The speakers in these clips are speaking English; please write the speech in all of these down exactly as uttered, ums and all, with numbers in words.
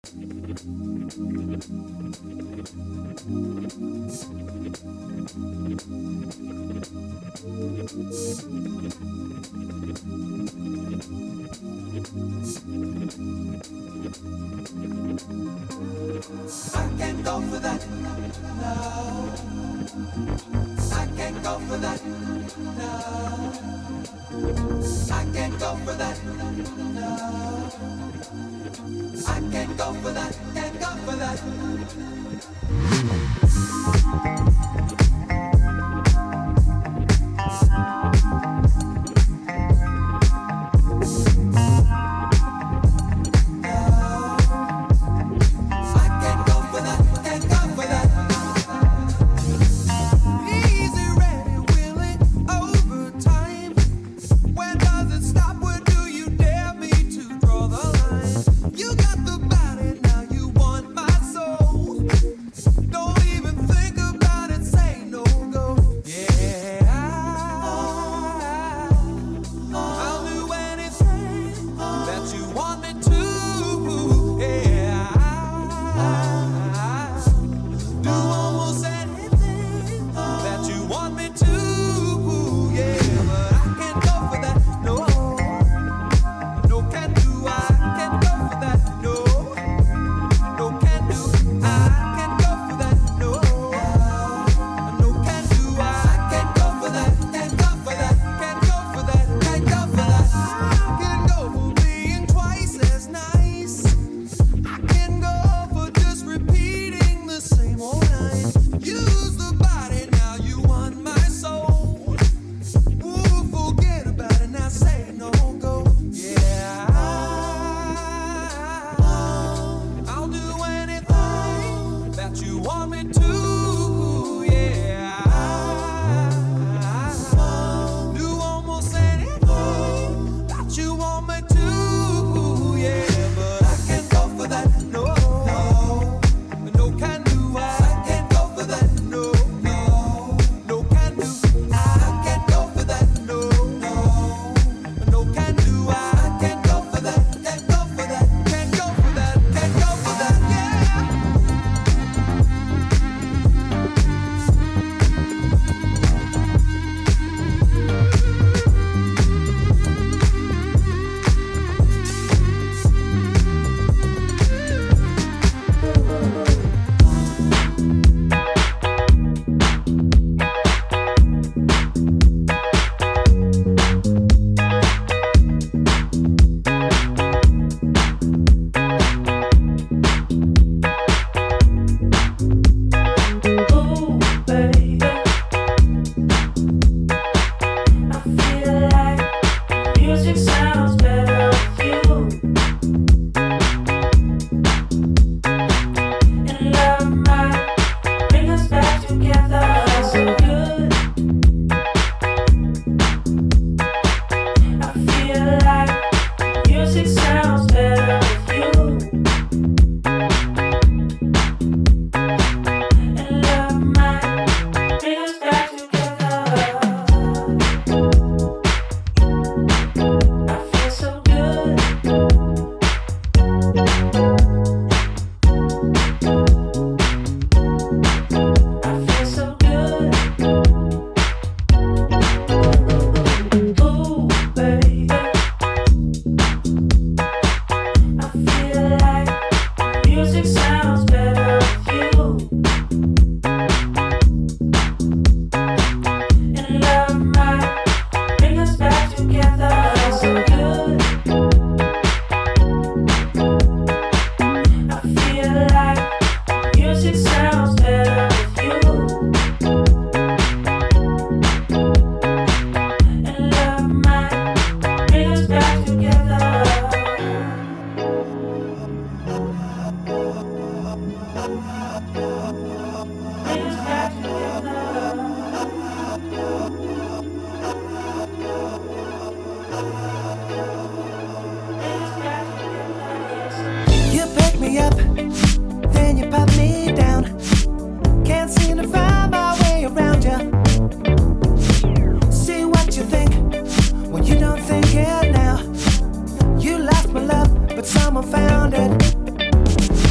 Someone found it.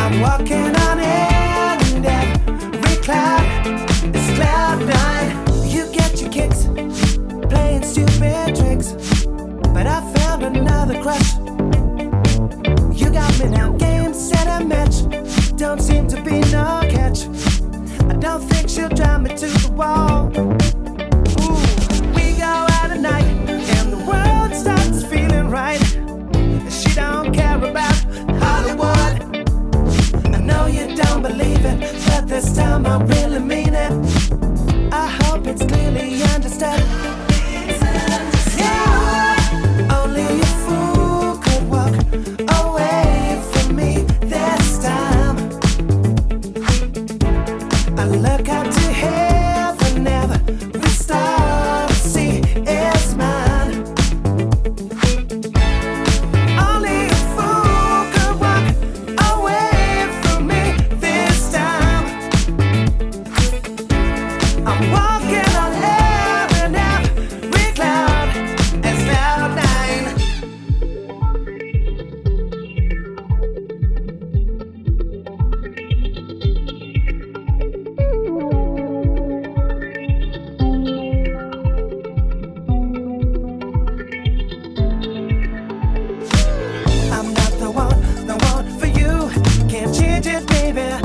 I'm walking on air and every cloud is cloud nine. You get your kicks playing stupid tricks, but I found another crush. You got me now, game, set, and match. Don't seem to be no catch. I don't think she'll drive me to the wall. Ooh, we go out at night and the world starts feeling right. She don't care about Hollywood. I know you don't believe it, but this time I really mean it. I hope it's clearly understood. Yeah, only a fool could walk away from me this time. I look up to heaven, every star I see is mine. Only a fool could walk away from me this time. I'm walking on air and every cloud is cloud nine. I'm not the one, the one for you. Can't change it, baby.